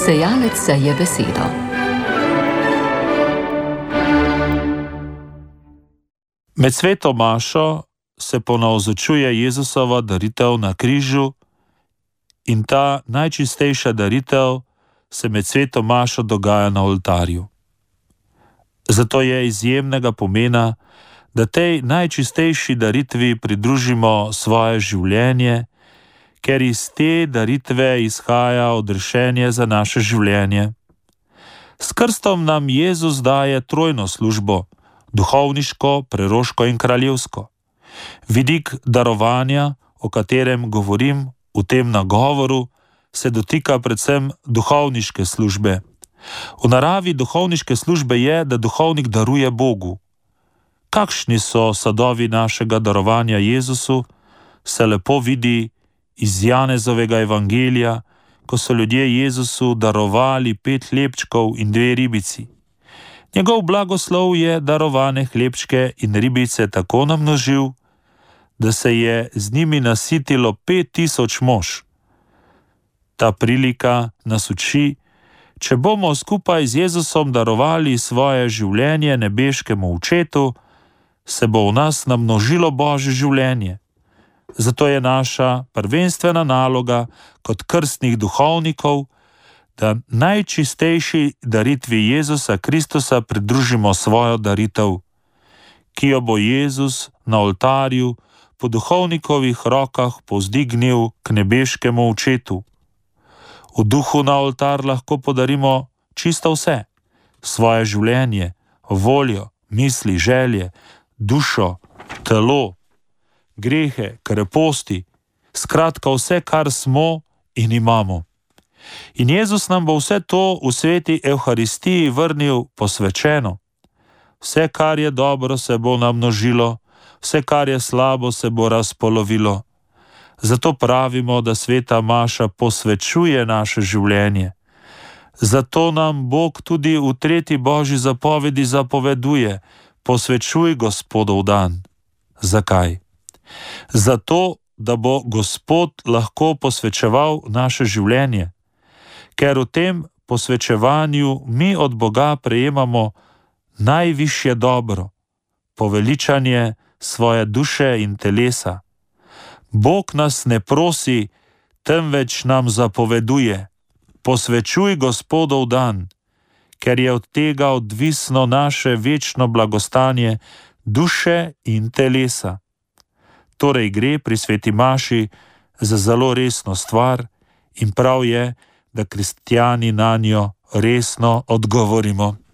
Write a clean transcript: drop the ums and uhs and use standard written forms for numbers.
Sejalec seje besedo. Med sveto mašo se ponavzočuje Jezusova daritev na križu in ta najčistejša daritev se med sveto mašo dogaja na oltarju. Zato je izjemnega pomena, da tej najčistejši daritvi pridružimo svoje življenje, ker iz te daritve izhaja odrešenje za naše življenje. S krstom nam Jezus daje trojno službo, duhovniško, preroško in kraljevsko. Vidik darovanja, o katerem govorim v tem nagovoru, se dotika predvsem duhovniške službe. V naravi duhovniške službe je, da duhovnik daruje Bogu. Kakšni so sadovi našega darovanja Jezusu, se lepo vidi iz Janezovega evangelija, ko so ljudje Jezusu darovali 5 hlebčkov in 2 ribici. Njegov blagoslov je darovane hlebčke in ribice tako namnožil, da se je z njimi nasitilo 5000 mož. Ta prilika nas uči, če bomo skupaj z Jezusom darovali svoje življenje nebeškemu Očetu, se bo v nas namnožilo Božje življenje. Zato je naša prvenstvena naloga kot krstnih duhovnikov, da najčistejši daritvi Jezusa Kristusa pridružimo svojo daritev, ki jo bo Jezus na oltarju po duhovnikovih rokah povzdignil k nebeškemu Očetu. V duhu na oltar lahko podarimo čisto vse, svoje življenje, voljo, misli, želje, dušo, telo, grehe, kreposti, skratka vse, kar smo in imamo. In Jezus nam bo vse to v sveti Evharistiji vrnil posvečeno. Vse, kar je dobro, se bo namnožilo, vse, kar je slabo, se bo razpolovilo. Zato pravimo, da sveta maša posvečuje naše življenje. Zato nam Bog tudi v 3. Božji zapovedi zapoveduje: posvečuj Gospodov dan. Zakaj? Zato, da bo Gospod lahko posvečeval naše življenje, ker v tem posvečevanju mi od Boga prejemamo najvišje dobro, poveličanje svoje duše in telesa. Bog nas ne prosi, temveč nam zapoveduje: posvečuj Gospodov dan, ker je od tega odvisno naše večno blagostanje duše in telesa. Torej gre pri sveti maši za zelo resno stvar in prav je, da kristjani nanjo resno odgovorimo.